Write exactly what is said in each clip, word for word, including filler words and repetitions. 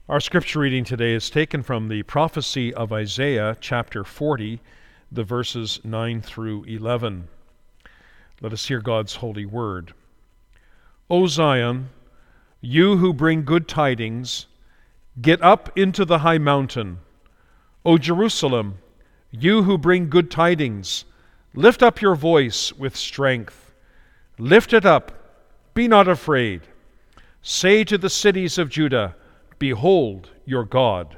Our scripture reading today is taken from the prophecy of Isaiah, chapter forty, the verses nine through eleven. Let us hear God's holy word. O Zion, you who bring good tidings, get up into the high mountain. O Jerusalem, you who bring good tidings, lift up your voice with strength. Lift it up, be not afraid. Say to the cities of Judah, Behold your God.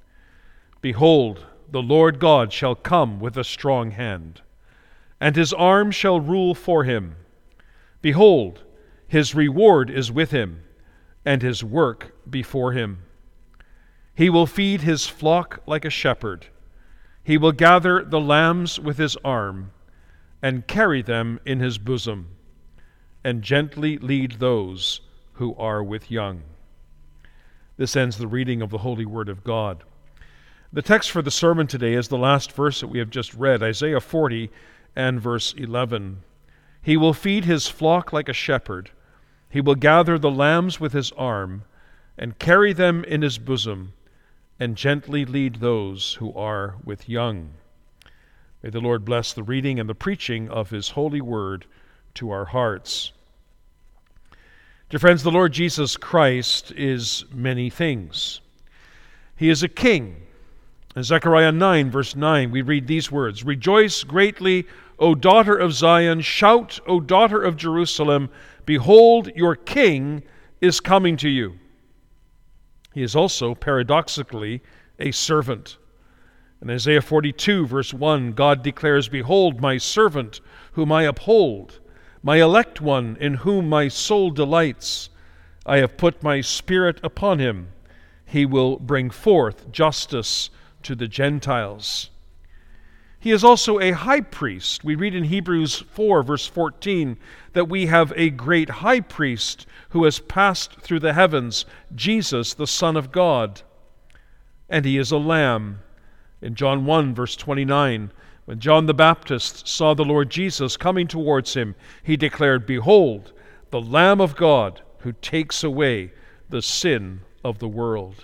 Behold, the Lord God shall come with a strong hand, and his arm shall rule for him. Behold, his reward is with him, and his work before him. He will feed his flock like a shepherd. He will gather the lambs with his arm, and carry them in his bosom, and gently lead those who are with young. This ends the reading of the Holy Word of God. The text for the sermon today is the last verse that we have just read, Isaiah forty and verse eleven. He will feed his flock like a shepherd. He will gather the lambs with his arm, and carry them in his bosom, and gently lead those who are with young. May the Lord bless the reading and the preaching of his holy word to our hearts. Dear friends, the Lord Jesus Christ is many things. He is a king. In Zechariah nine, verse nine, we read these words, Rejoice greatly, O daughter of Zion, shout, O daughter of Jerusalem, behold, your king is coming to you. He is also, paradoxically, a servant. In Isaiah forty-two, verse one, God declares, Behold, my servant, whom I uphold, my elect one, in whom my soul delights. I have put my spirit upon him. He will bring forth justice to the Gentiles. He is also a high priest. We read in Hebrews four, verse fourteen, that we have a great high priest who has passed through the heavens, Jesus, the Son of God. And he is a lamb. In John one, verse twenty-nine, when John the Baptist saw the Lord Jesus coming towards him, he declared, Behold, the Lamb of God who takes away the sin of the world.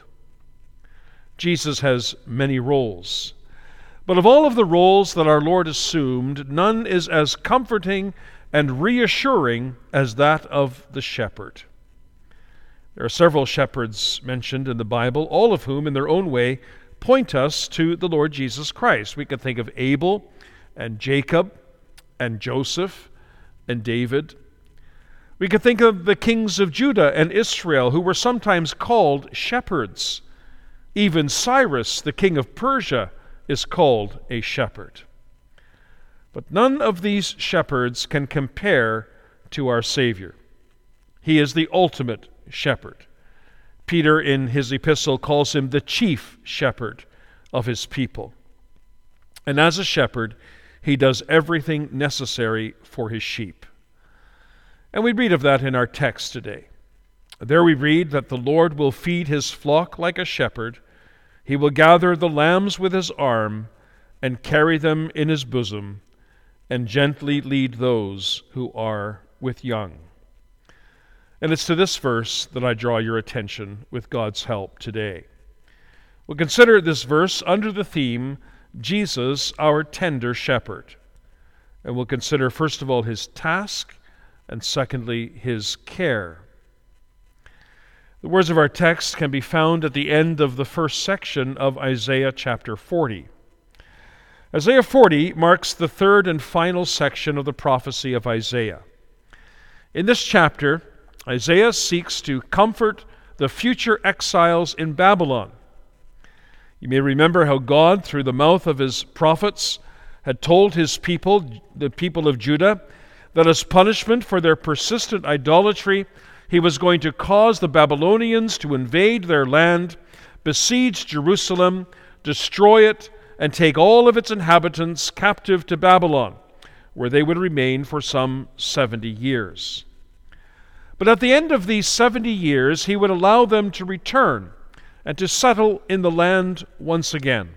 Jesus has many roles. But of all of the roles that our Lord assumed, none is as comforting and reassuring as that of the shepherd. There are several shepherds mentioned in the Bible, all of whom, in their own way, point us to the Lord Jesus Christ. We could think of Abel and Jacob and Joseph and David. We could think of the kings of Judah and Israel, who were sometimes called shepherds. Even Cyrus, the king of Persia, is called a shepherd. But none of these shepherds can compare to our Savior. He is the ultimate shepherd. Peter, in his epistle, calls him the chief shepherd of his people. And as a shepherd, he does everything necessary for his sheep. And we read of that in our text today. There we read that the Lord will feed his flock like a shepherd. He will gather the lambs with his arm and carry them in his bosom, and gently lead those who are with young. And it's to this verse that I draw your attention with God's help today. We'll consider this verse under the theme, Jesus, our tender shepherd. And we'll consider, first of all, his task, and secondly, his care. The words of our text can be found at the end of the first section of Isaiah chapter forty. Isaiah forty marks the third and final section of the prophecy of Isaiah. In this chapter, Isaiah seeks to comfort the future exiles in Babylon. You may remember how God, through the mouth of his prophets, had told his people, the people of Judah, that as punishment for their persistent idolatry, he was going to cause the Babylonians to invade their land, besiege Jerusalem, destroy it, and take all of its inhabitants captive to Babylon, where they would remain for some seventy years. But at the end of these seventy years, he would allow them to return and to settle in the land once again.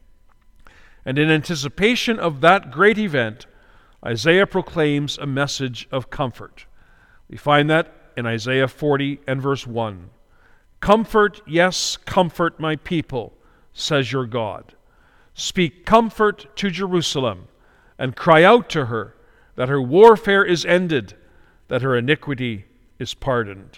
And in anticipation of that great event, Isaiah proclaims a message of comfort. We find that in Isaiah forty and verse one. Comfort, yes, comfort my people, says your God. Speak comfort to Jerusalem, and cry out to her that her warfare is ended, that her iniquity is pardoned.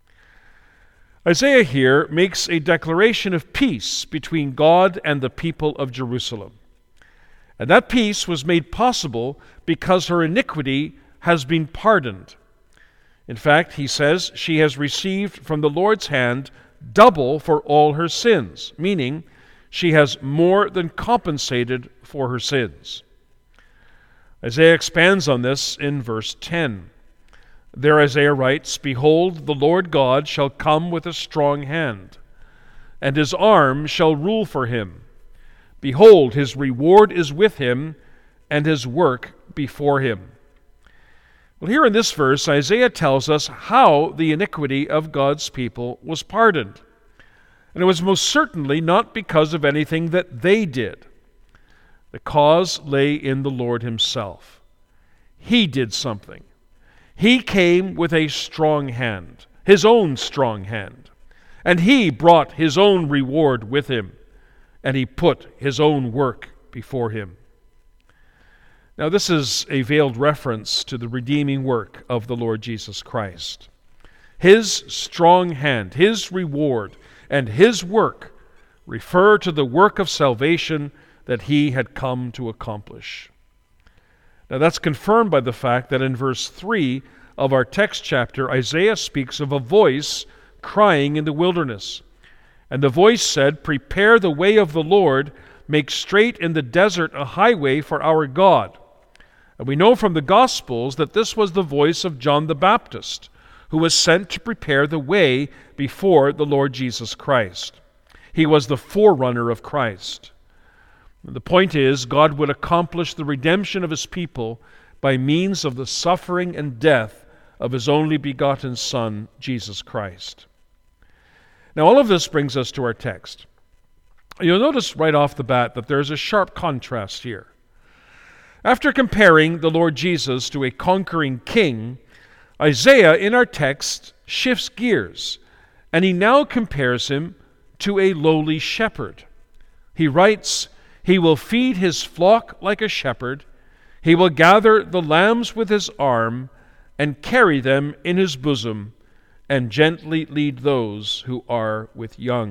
Isaiah here makes a declaration of peace between God and the people of Jerusalem. And that peace was made possible because her iniquity has been pardoned. In fact, he says she has received from the Lord's hand double for all her sins, meaning she has more than compensated for her sins. Isaiah expands on this in verse ten. There Isaiah writes, Behold, the Lord God shall come with a strong hand, and his arm shall rule for him. Behold, his reward is with him, and his work before him. Well, here in this verse, Isaiah tells us how the iniquity of God's people was pardoned. And it was most certainly not because of anything that they did. The cause lay in the Lord himself. He did something. He came with a strong hand, his own strong hand, and he brought his own reward with him, and he put his own work before him. Now, this is a veiled reference to the redeeming work of the Lord Jesus Christ. His strong hand, his reward, and his work refer to the work of salvation that he had come to accomplish. Now, that's confirmed by the fact that in verse three of our text chapter, Isaiah speaks of a voice crying in the wilderness. And the voice said, Prepare the way of the Lord, make straight in the desert a highway for our God. And we know from the Gospels that this was the voice of John the Baptist, who was sent to prepare the way before the Lord Jesus Christ. He was the forerunner of Christ. The point is, God would accomplish the redemption of his people by means of the suffering and death of his only begotten Son, Jesus Christ. Now, all of this brings us to our text. You'll notice right off the bat that there's a sharp contrast here. After comparing the Lord Jesus to a conquering king, Isaiah, in our text, shifts gears, and he now compares him to a lowly shepherd. He writes, He will feed his flock like a shepherd. He will gather the lambs with his arm and carry them in his bosom and gently lead those who are with young.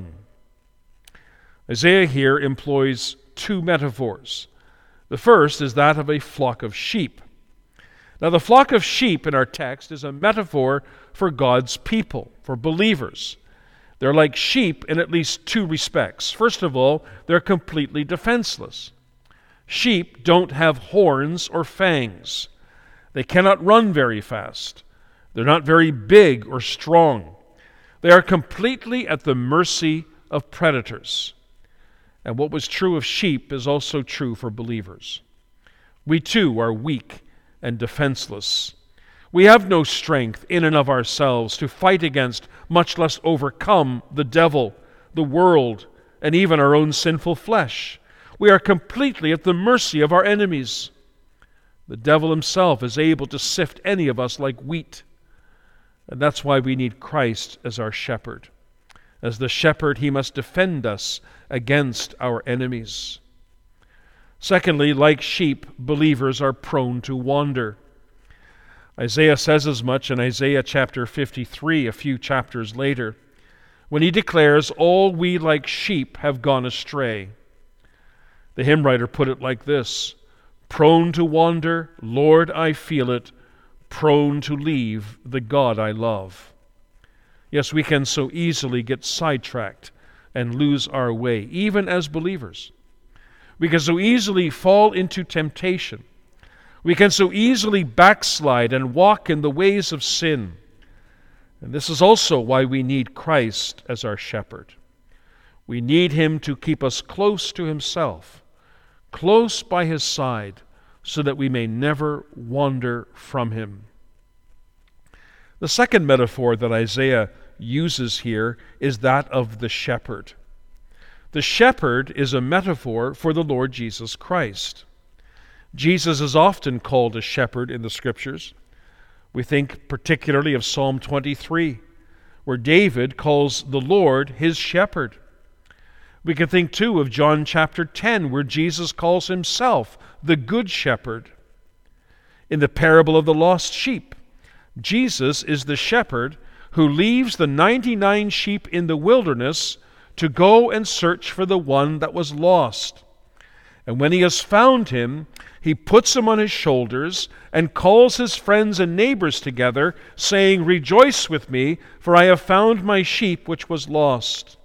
Isaiah here employs two metaphors. The first is that of a flock of sheep. Now, the flock of sheep in our text is a metaphor for God's people, for believers. They're like sheep in at least two respects. First of all, they're completely defenseless. Sheep don't have horns or fangs. They cannot run very fast. They're not very big or strong. They are completely at the mercy of predators. And what was true of sheep is also true for believers. We too are weak and defenseless. We have no strength in and of ourselves to fight against, much less overcome, the devil, the world, and even our own sinful flesh. We are completely at the mercy of our enemies. The devil himself is able to sift any of us like wheat. And that's why we need Christ as our shepherd. As the shepherd, he must defend us against our enemies. Secondly, like sheep, believers are prone to wander. Isaiah says as much in Isaiah chapter fifty-three, a few chapters later, when he declares, All we like sheep have gone astray. The hymn writer put it like this, Prone to wander, Lord, I feel it, prone to leave the God I love. Yes, we can so easily get sidetracked and lose our way, even as believers. We can so easily fall into temptation. We can so easily backslide and walk in the ways of sin. And this is also why we need Christ as our shepherd. We need him to keep us close to himself, close by his side, so that we may never wander from him. The second metaphor that Isaiah uses here is that of the shepherd. The shepherd is a metaphor for the Lord Jesus Christ. Jesus is often called a shepherd in the Scriptures. We think particularly of Psalm twenty-three, where David calls the Lord his shepherd. We can think too of John chapter ten, where Jesus calls himself the good shepherd. In the parable of the lost sheep, Jesus is the shepherd who leaves the ninety-nine sheep in the wilderness to go and search for the one that was lost. And when he has found him, he puts him on his shoulders and calls his friends and neighbors together, saying, "Rejoice with me, for I have found my sheep which was lost."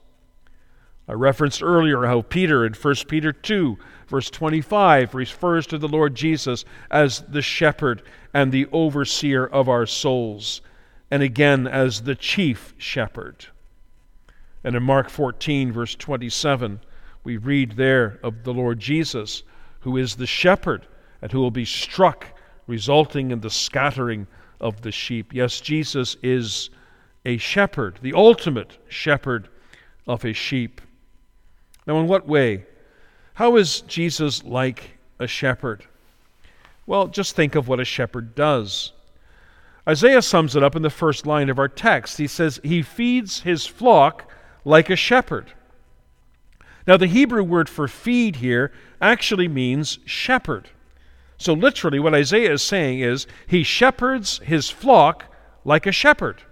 I referenced earlier how Peter in First Peter two, verse twenty-five, refers to the Lord Jesus as the shepherd and the overseer of our souls, and again as the chief shepherd. And in Mark fourteen, verse twenty-seven, we read there of the Lord Jesus, who is the shepherd and who will be struck, resulting in the scattering of the sheep. Yes, Jesus is a shepherd, the ultimate shepherd of his sheep. Now, in what way? How is Jesus like a shepherd? Well, just think of what a shepherd does. Isaiah sums it up in the first line of our text. He says, "He feeds his flock like a shepherd." Now, the Hebrew word for feed here actually means shepherd. So literally what Isaiah is saying is, he shepherds his flock like a shepherd.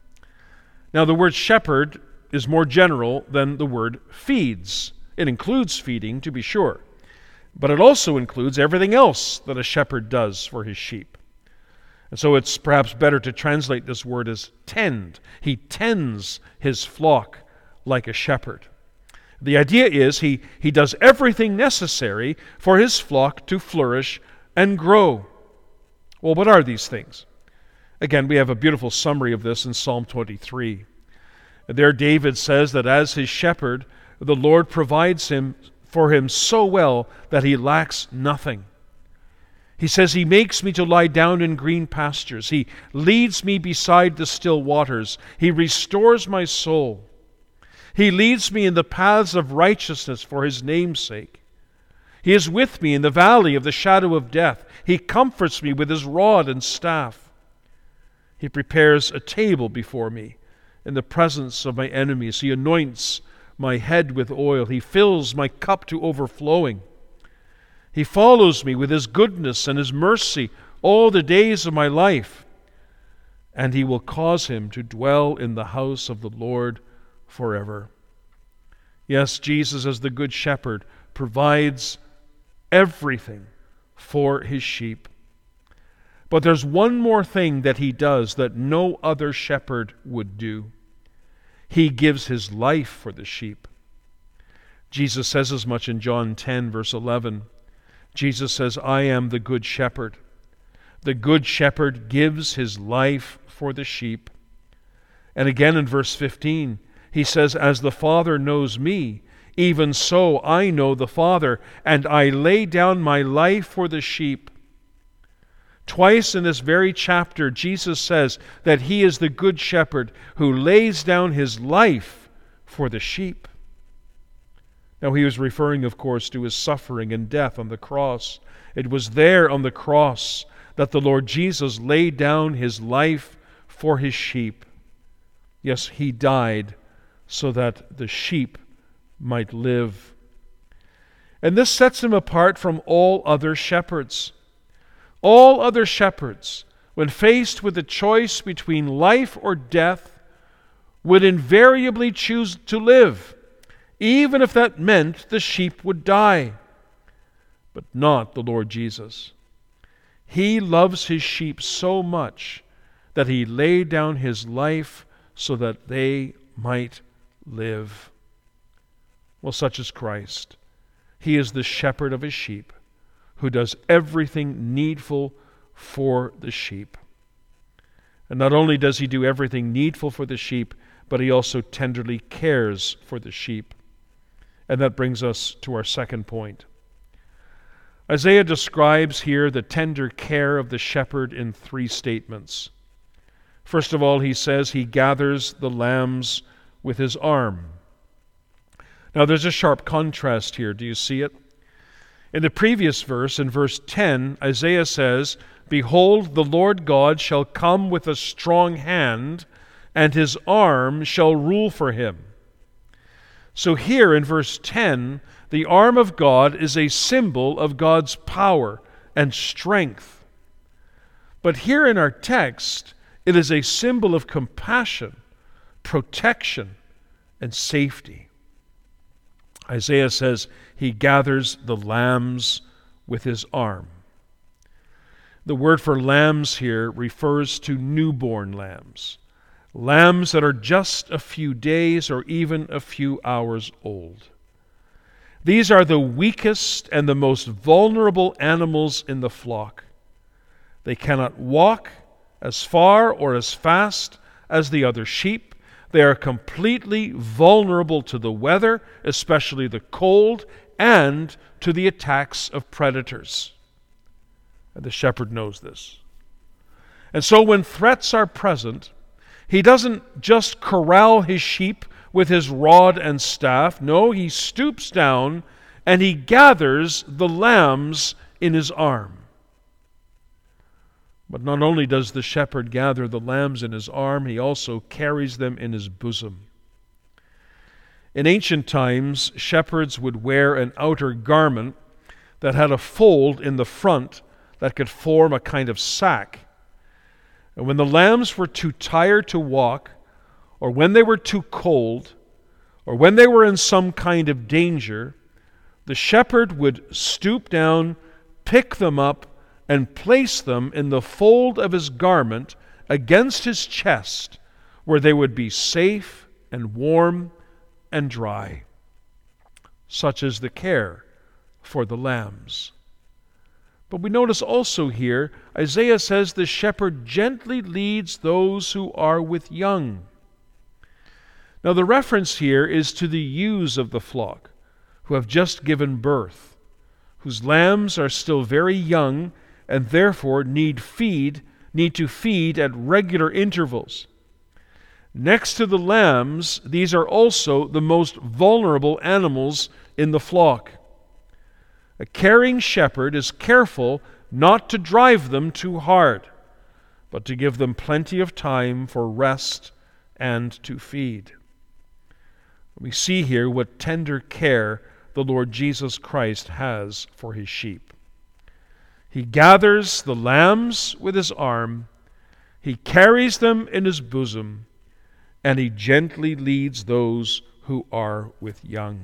Now, the word shepherd is more general than the word feeds. It includes feeding, to be sure, but it also includes everything else that a shepherd does for his sheep. And so it's perhaps better to translate this word as tend. He tends his flock like a shepherd. The idea is he, he does everything necessary for his flock to flourish and grow. Well, what are these things? Again, we have a beautiful summary of this in Psalm twenty-three. There David says that as his shepherd, the Lord provides him for him so well that he lacks nothing. He says, "He makes me to lie down in green pastures. He leads me beside the still waters. He restores my soul. He leads me in the paths of righteousness for his name's sake. He is with me in the valley of the shadow of death. He comforts me with his rod and staff. He prepares a table before me in the presence of my enemies. He anoints my head with oil. He fills my cup to overflowing. He follows me with his goodness and his mercy all the days of my life, and he will cause him to dwell in the house of the Lord forever." Yes, Jesus, as the good shepherd, provides everything for his sheep. But there's one more thing that he does that no other shepherd would do. He gives his life for the sheep. Jesus says as much in John ten, verse eleven. Jesus says, "I am the good shepherd. The good shepherd gives his life for the sheep." And again in verse fifteen, he says, "As the Father knows me, even so I know the Father, and I lay down my life for the sheep." Twice in this very chapter, Jesus says that he is the good shepherd who lays down his life for the sheep. Now, he was referring, of course, to his suffering and death on the cross. It was there on the cross that the Lord Jesus laid down his life for his sheep. Yes, he died so that the sheep might live. And this sets him apart from all other shepherds. All other shepherds, when faced with the choice between life or death, would invariably choose to live, even if that meant the sheep would die. But not the Lord Jesus. He loves his sheep so much that he laid down his life so that they might live. Well, such is Christ. He is the shepherd of his sheep, who does everything needful for the sheep. And not only does he do everything needful for the sheep, but he also tenderly cares for the sheep. And that brings us to our second point. Isaiah describes here the tender care of the shepherd in three statements. First of all, he says he gathers the lambs with his arm. Now, there's a sharp contrast here. Do you see it? In the previous verse, in verse ten, Isaiah says, "Behold, the Lord God shall come with a strong hand, and his arm shall rule for him. So here in verse ten, the arm of God is a symbol of God's power and strength. But here in our text, it is a symbol of compassion, protection, and safety. Isaiah says he gathers the lambs with his arm. The word for lambs here refers to newborn lambs, lambs that are just a few days or even a few hours old. These are the weakest and the most vulnerable animals in the flock. They cannot walk as far or as fast as the other sheep. They are completely vulnerable to the weather, especially the cold, and to the attacks of predators. And the shepherd knows this. And so when threats are present, he doesn't just corral his sheep with his rod and staff. No, he stoops down and he gathers the lambs in his arm. But not only does the shepherd gather the lambs in his arm, he also carries them in his bosom. In ancient times, shepherds would wear an outer garment that had a fold in the front that could form a kind of sack. And when the lambs were too tired to walk, or when they were too cold, or when they were in some kind of danger, the shepherd would stoop down, pick them up, and place them in the fold of his garment against his chest, where they would be safe and warm and dry. Such is the care for the lambs. But we notice also here, Isaiah says the shepherd gently leads those who are with young. Now the reference here is to the ewes of the flock, who have just given birth, whose lambs are still very young and therefore need feed, need to feed at regular intervals. Next to the lambs, these are also the most vulnerable animals in the flock. A caring shepherd is careful not to drive them too hard, but to give them plenty of time for rest and to feed. We see here what tender care the Lord Jesus Christ has for his sheep. He gathers the lambs with his arm, he carries them in his bosom, and he gently leads those who are with young.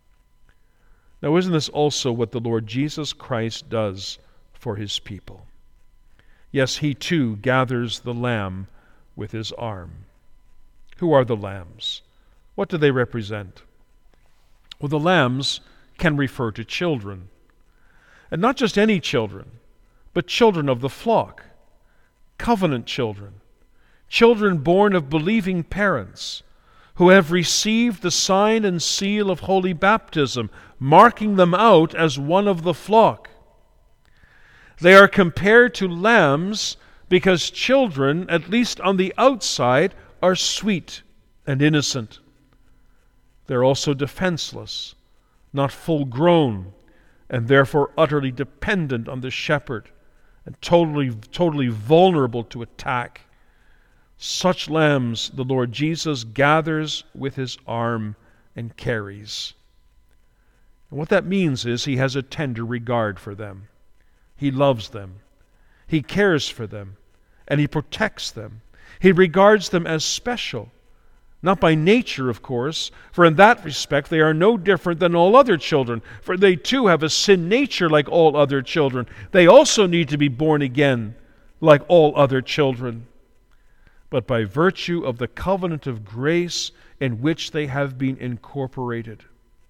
Now, isn't this also what the Lord Jesus Christ does for his people? Yes, he too gathers the lamb with his arm. Who are the lambs? What do they represent? Well, the lambs can refer to children. And not just any children, but children of the flock, covenant children, children born of believing parents, who have received the sign and seal of holy baptism, marking them out as one of the flock. They are compared to lambs because children, at least on the outside, are sweet and innocent. They're also defenseless, not full grown, and therefore utterly dependent on the shepherd and totally, totally vulnerable to attack. Such lambs the Lord Jesus gathers with his arm and carries. And what that means is he has a tender regard for them. He loves them. He cares for them. And he protects them. He regards them as special. Not by nature, of course, for in that respect they are no different than all other children, for they too have a sin nature like all other children. They also need to be born again like all other children. But by virtue of the covenant of grace in which they have been incorporated.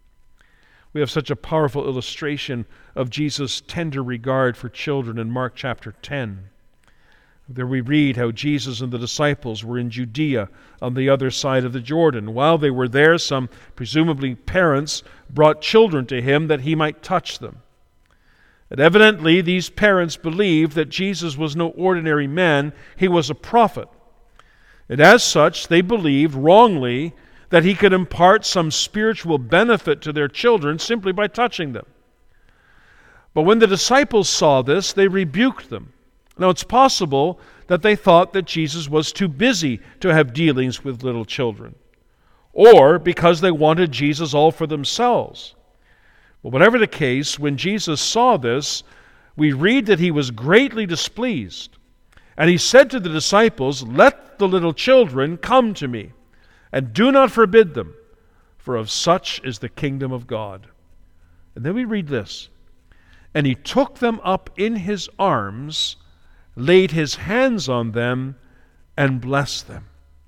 We have such a powerful illustration of Jesus' tender regard for children in Mark chapter ten. There we read how Jesus and the disciples were in Judea on the other side of the Jordan. While they were there, some presumably parents brought children to him that he might touch them. And evidently these parents believed that Jesus was no ordinary man, he was a prophet. And as such, they believed wrongly that he could impart some spiritual benefit to their children simply by touching them. But when the disciples saw this, they rebuked them. Now, it's possible that they thought that Jesus was too busy to have dealings with little children, or because they wanted Jesus all for themselves. But whatever the case, when Jesus saw this, we read that he was greatly displeased. And he said to the disciples, "Let the little children come to me, and do not forbid them, for of such is the kingdom of God." And then we read this, "And he took them up in his arms, laid his hands on them, and blessed them."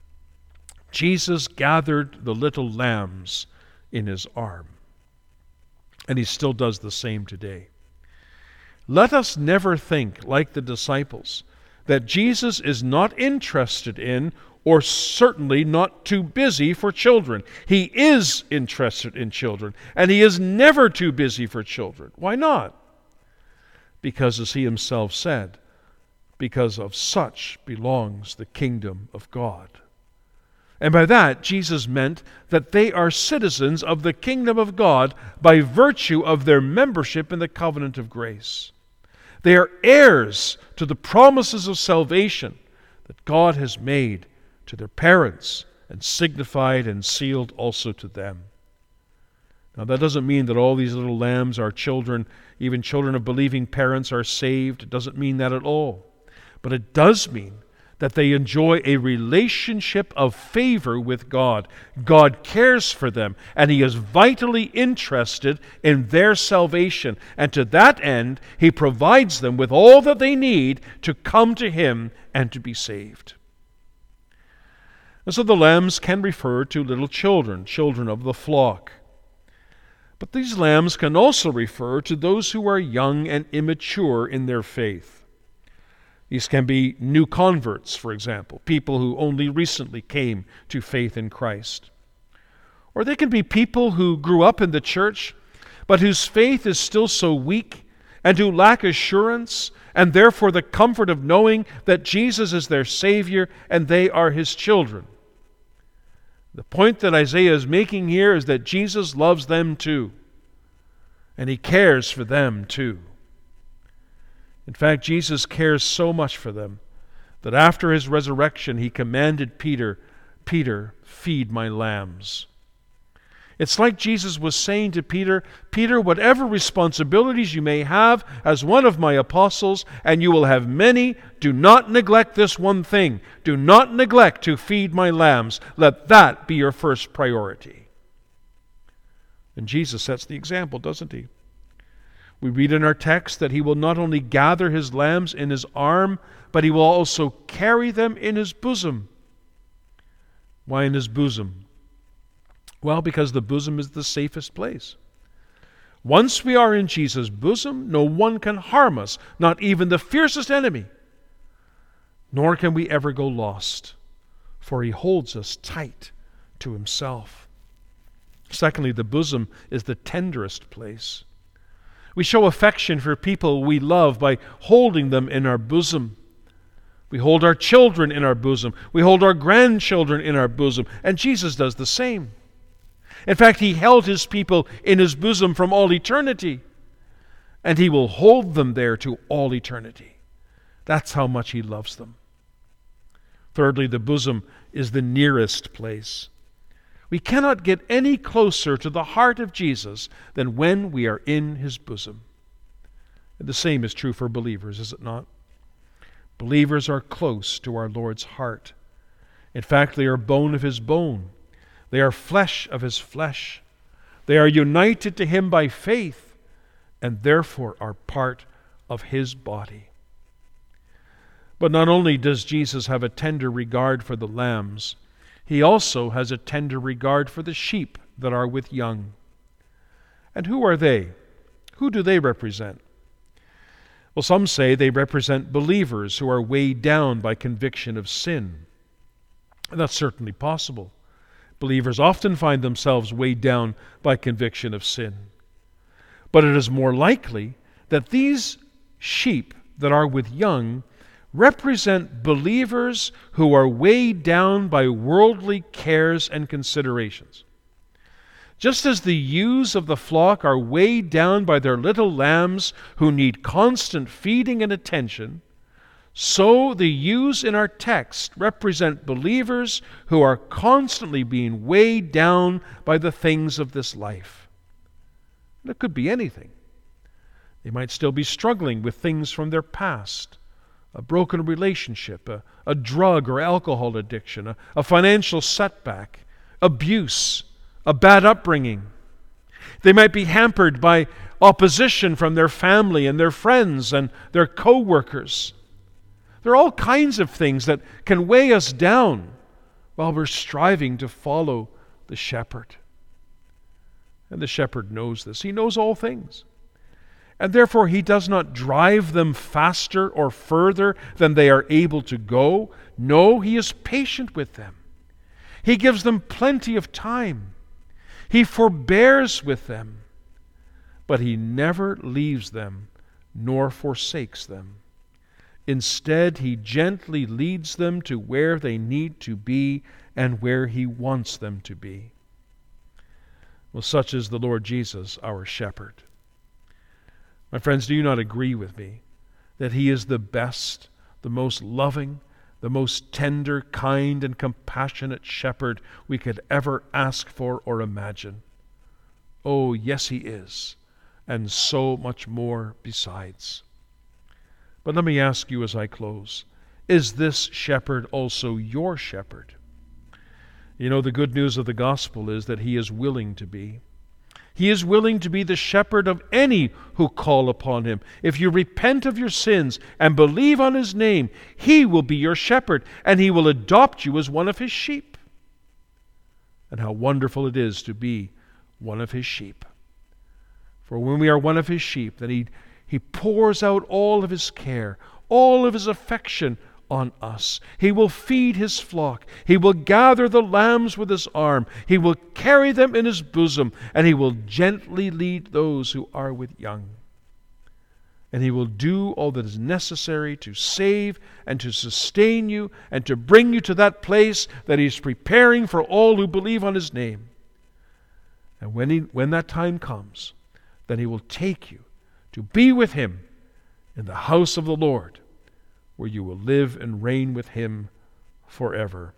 Jesus gathered the little lambs in his arm. And he still does the same today. Let us never think, like the disciples, that Jesus is not interested in, or certainly not too busy for children. He is interested in children, and he is never too busy for children. Why not? Because, as he himself said, because of such belongs the kingdom of God. And by that, Jesus meant that they are citizens of the kingdom of God by virtue of their membership in the covenant of grace. They are heirs to the promises of salvation that God has made to their parents and signified and sealed also to them. Now, that doesn't mean that all these little lambs are children, even children of believing parents are saved. It doesn't mean that at all. But it does mean that they enjoy a relationship of favor with God. God cares for them, and he is vitally interested in their salvation. And to that end, he provides them with all that they need to come to him and to be saved. And so the lambs can refer to little children, children of the flock. But these lambs can also refer to those who are young and immature in their faith. These can be new converts, for example, people who only recently came to faith in Christ. Or they can be people who grew up in the church, but whose faith is still so weak and who lack assurance, and therefore the comfort of knowing that Jesus is their Savior and they are his children. The point that Isaiah is making here is that Jesus loves them too, and he cares for them too. In fact, Jesus cares so much for them that after his resurrection, he commanded Peter, "Peter, feed my lambs." It's like Jesus was saying to Peter, "Peter, whatever responsibilities you may have as one of my apostles, and you will have many, do not neglect this one thing. Do not neglect to feed my lambs. Let that be your first priority." And Jesus sets the example, doesn't he? We read in our text that he will not only gather his lambs in his arm, but he will also carry them in his bosom. Why in his bosom? Well, because the bosom is the safest place. Once we are in Jesus' bosom, no one can harm us, not even the fiercest enemy. Nor can we ever go lost, for he holds us tight to himself. Secondly, the bosom is the tenderest place. We show affection for people we love by holding them in our bosom. We hold our children in our bosom. We hold our grandchildren in our bosom. And Jesus does the same. In fact, he held his people in his bosom from all eternity. And he will hold them there to all eternity. That's how much he loves them. Thirdly, the bosom is the nearest place. We cannot get any closer to the heart of Jesus than when we are in his bosom. And the same is true for believers, is it not? Believers are close to our Lord's heart. In fact, they are bone of his bone. They are flesh of his flesh. They are united to him by faith, and therefore are part of his body. But not only does Jesus have a tender regard for the lambs, he also has a tender regard for the sheep that are with young. And who are they? Who do they represent? Well, some say they represent believers who are weighed down by conviction of sin. And that's certainly possible. Believers often find themselves weighed down by conviction of sin. But it is more likely that these sheep that are with young represent believers who are weighed down by worldly cares and considerations. Just as the ewes of the flock are weighed down by their little lambs who need constant feeding and attention, So the ewes in our text represent believers who are constantly being weighed down by the things of this life. And it could be anything. They might still be struggling with things from their past, a broken relationship, a, a drug or alcohol addiction, a, a financial setback, abuse, a bad upbringing. They might be hampered by opposition from their family and their friends and their co-workers. There are all kinds of things that can weigh us down while we're striving to follow the shepherd. And the shepherd knows this. He knows all things. And therefore he does not drive them faster or further than they are able to go. No, he is patient with them. He gives them plenty of time. He forbears with them. But he never leaves them nor forsakes them. Instead, he gently leads them to where they need to be and where he wants them to be. Well, such is the Lord Jesus, our shepherd. My friends, do you not agree with me that he is the best, the most loving, the most tender, kind, and compassionate shepherd we could ever ask for or imagine? Oh, yes, he is, and so much more besides. But let me ask you as I close, is this shepherd also your shepherd? You know, the good news of the gospel is that he is willing to be. He is willing to be the shepherd of any who call upon him. If you repent of your sins and believe on his name, he will be your shepherd, and he will adopt you as one of his sheep. And how wonderful it is to be one of his sheep. For when we are one of his sheep, then he He pours out all of his care, all of his affection on us. He will feed his flock. He will gather the lambs with his arm. He will carry them in his bosom, and he will gently lead those who are with young. And he will do all that is necessary to save and to sustain you and to bring you to that place that he is preparing for all who believe on his name. And when, he, when that time comes, then he will take you to be with him in the house of the Lord, where you will live and reign with him forever.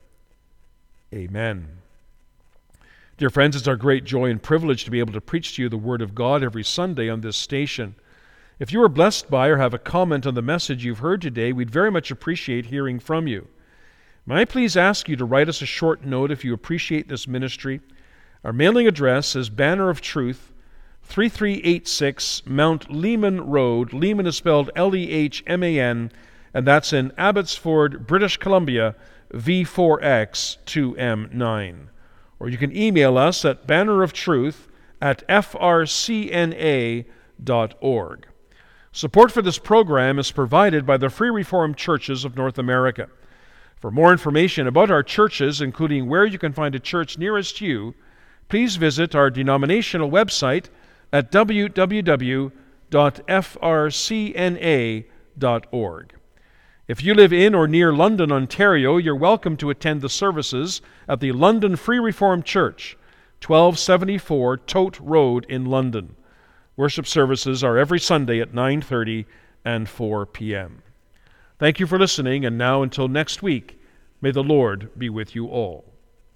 Amen. Dear friends, it's our great joy and privilege to be able to preach to you the Word of God every Sunday on this station. If you are blessed by or have a comment on the message you've heard today, we'd very much appreciate hearing from you. May I please ask you to write us a short note if you appreciate this ministry. Our mailing address is Banner of Truth, thirty-three eighty-six Mount Lehman Road. Lehman is spelled L E H M A N, and that's in Abbotsford, British Columbia, V four X two M nine. Or you can email us at banneroftruth at f r c n a dot org. Support for this program is provided by the Free Reformed Churches of North America. For more information about our churches, including where you can find a church nearest you, please visit our denominational website at w w w dot f r c n a dot org. If you live in or near London, Ontario, you're welcome to attend the services at the London Free Reformed Church, twelve seventy-four Tote Road in London. Worship services are every Sunday at nine thirty and four p.m. Thank you for listening, and now until next week, may the Lord be with you all.